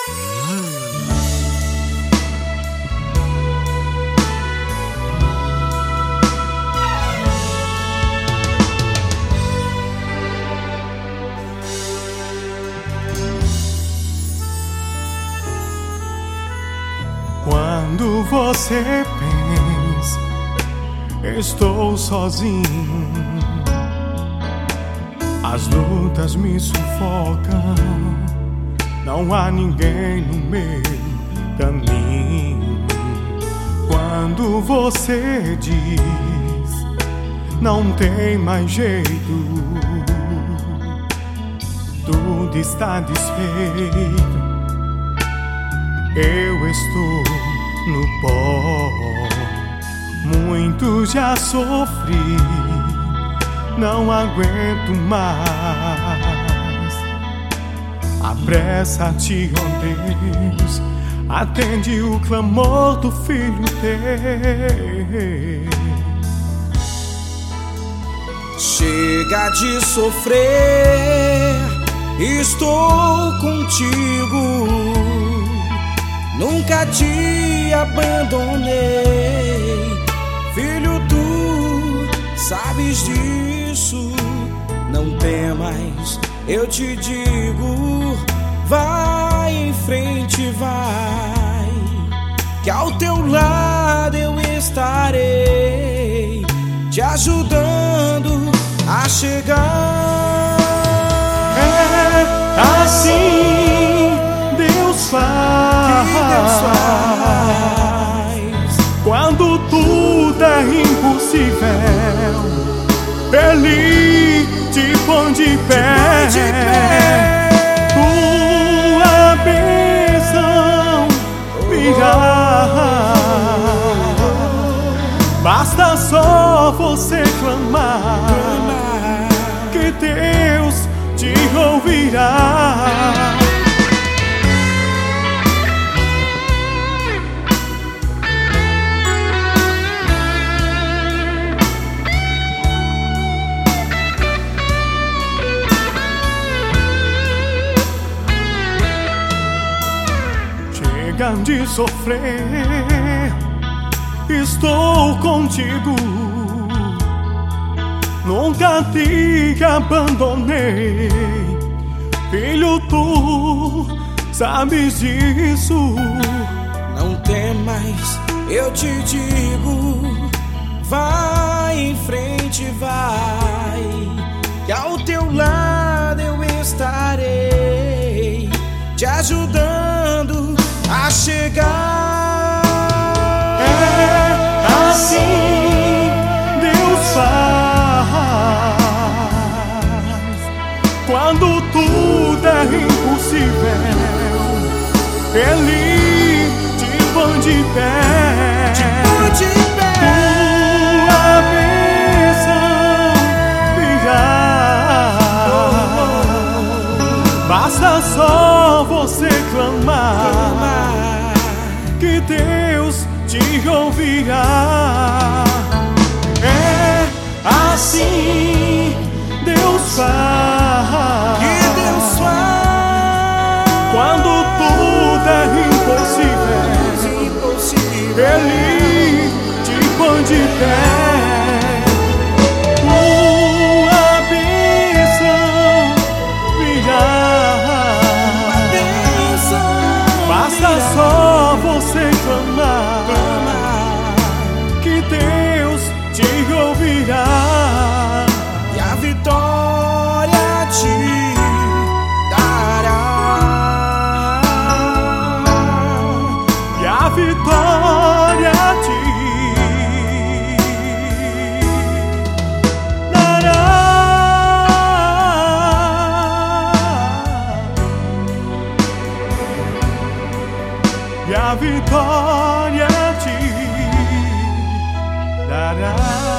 Quando você pensa, estou sozinho, as lutas me sufocam, não há ninguém no meu caminho. Quando você diz, não tem mais jeito, tudo está desfeito, eu estou no pó. Muito já sofri, não aguento mais. Apressa-te, ó Deus, atende o clamor do filho teu. Chega de sofrer, estou contigo, nunca te abandonei. Filho, tu sabes disso, não temas, eu te digo, vai em frente, vai, que ao teu lado eu estarei, te ajudando a chegar. É assim Deus faz, Que Deus faz. Quando tudo é impossível, Ele te põe de pé. Tua bênção virá. Basta só você clamar, que Deus te ouvirá. Chega de sofrer, estou contigo, nunca te abandonei. Filho, tu sabes disso, não temas, eu te digo, vai em frente, vai, que ao teu lado eu estarei, te ajudando a chegar. É assim Deus faz. Quando tudo é impossível, Ele te põe de pé. Tua bênção virá. Basta só você clamar, que Deus te ouvirá. É assim Deus faz. Que Deus faz. Quando tudo é impossível, Ele te põe de pé. Tua bênção virá. Basta só você clamar, que Deus te ouvirá. E a vitória te dará. E a vitória te dará. E a vitória te dará.